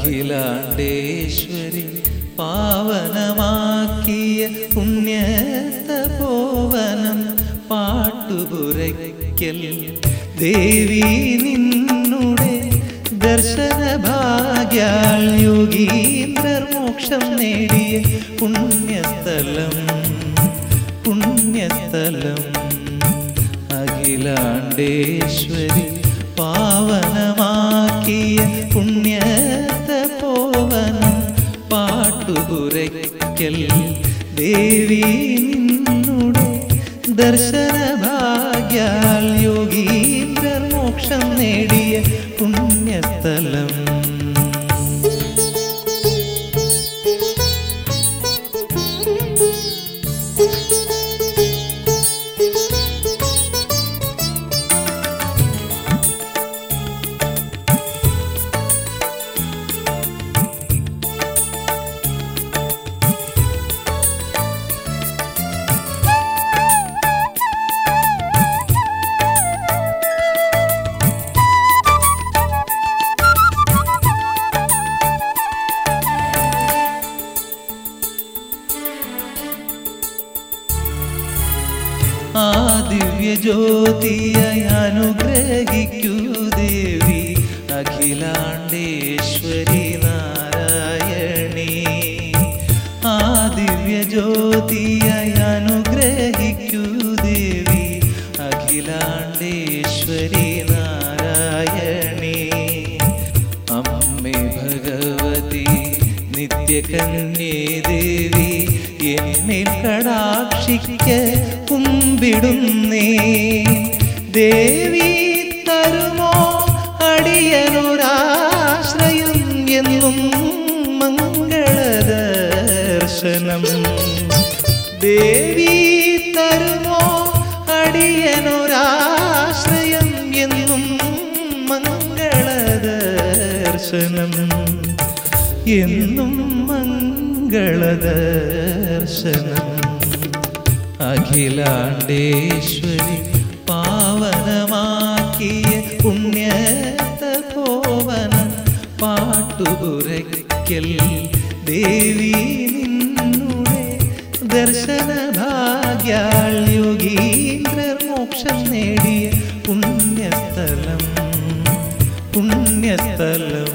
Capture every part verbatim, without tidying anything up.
അഖിലാണ്ടേശ്വരി പാവനമാക്കിയ പുണ്യതപോവനം പാട്ടുപുരയ്ക്കൽ ദേവി നിന്നുടെ ദർശന ഭാഗ്യാൽ യോഗീന്ദ്രർ മോക്ഷം നേടിയ പുണ്യസ്ഥലം പുണ്യസ്ഥലം അഖിലാണ്ടേശ്വരി പാവനമാക്കിയ പുണ്യതപോവനം പാട്ടുപുരയ്ക്കൽ ദേവി നിന്നുടെ ദർശന ഭാഗ്യാൽ യോഗീന്ദ്രർ മോക്ഷം നേടിയ പുണ്യസ്ഥലം. ആ ദിവ്യജ്യോതിയായി അനുഗ്രഹിക്കൂ ദേവി അഖിലാണ്ടേശ്വരി നാരായണി. ആ ദിവ്യജ്യോതിയായി അനുഗ്രഹിക്കൂ ദേവി അഖിലാണ്ടേശ്വരി നാരായണി. അമ്മേ ഭഗവതി നിത്യകന്യേ ദേവി എന്നിൽ കടാക്ഷിക്ക കുമ്പിടുന്നേ. ദേവി തരുമോ അടിയനൊരാശ്രയം എന്നും മംഗളദർശനം. ദേവി തരുമോ അടിയനൊരാശ്രയം എന്നും മംഗളദർശനം എന്നും മംഗളദർശനം. അഖിലാണ്ടേശ്വരി പാവനമാക്കിയ പുണ്യതപോവനം പാട്ടുപുരയ്ക്കൽ ദേവി നിന്നുടെ ദർശന ഭാഗ്യാൽ യോഗീന്ദ്രർ മോക്ഷം നേടിയ പുണ്യസ്ഥലം പുണ്യസ്ഥലം.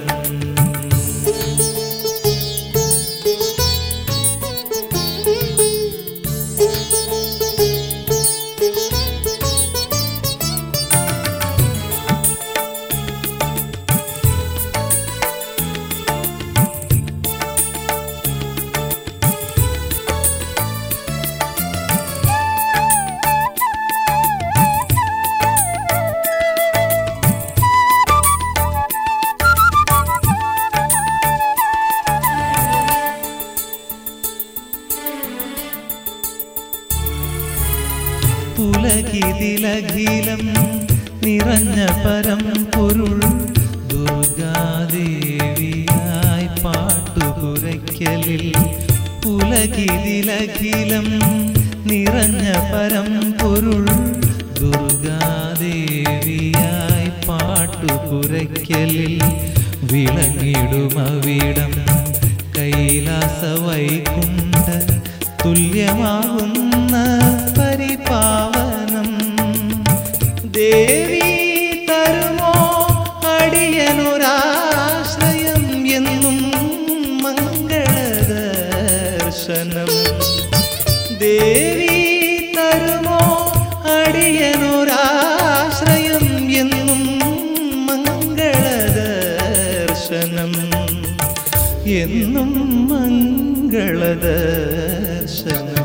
പുലകിതിലഖിലം നിറഞ്ഞ പരമ്പൊരുൾ ദുർഗാദേവിയായി പാട്ടുപുരയ്ക്കലിൽ. പുലകിതിലഖിലം നിറഞ്ഞ പരമ്പൊരുൾ ദുർഗാദേവിയായി പാട്ടുപുരയ്ക്കലിൽ. വിളങ്ങിടുമവിടം കൈലാസ വൈകുണ്ഠ തുല്യമാകുന്ന പരിപാവനം. ദേവി തരുമോ അടിയനൊരാശ്രയം എന്നും മംഗളദർശനം. ദേവി തരുമോ അടിയനൊരാശ്രയം എന്നും മംഗളദർശനം എന്നും മംഗളദർശനം.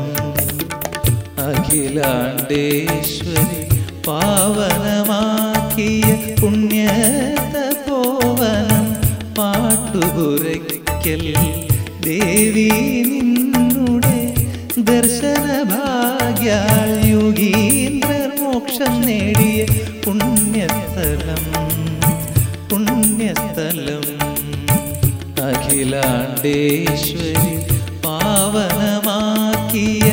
അഖിലാണ്ടേശ്വരി പാവനമാക്കിയ പുണ്യതപോവനം പാട്ടുപുരയ്ക്കൽ ദേവി നിന്നുടെ ദർശന ഭാഗ്യാൽ യോഗീന്ദ്രർ മോക്ഷം നേടിയ പുണ്യസ്ഥലം പുണ്യസ്ഥലം. അഖിലാണ്ടേശ്വരി പാവനമാക്കിയ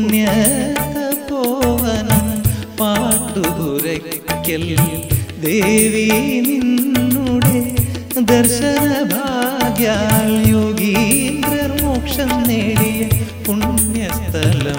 പുണ്യതപോവനം പാട്ടുപുരയ്ക്കൽ ദേവി നിന്നുടെ ദർശന ഭാഗ്യ ഭാഗ്യാൽ യോഗീന്ദ്രർ മോക്ഷം നേടിയ പുണ്യസ്ഥലം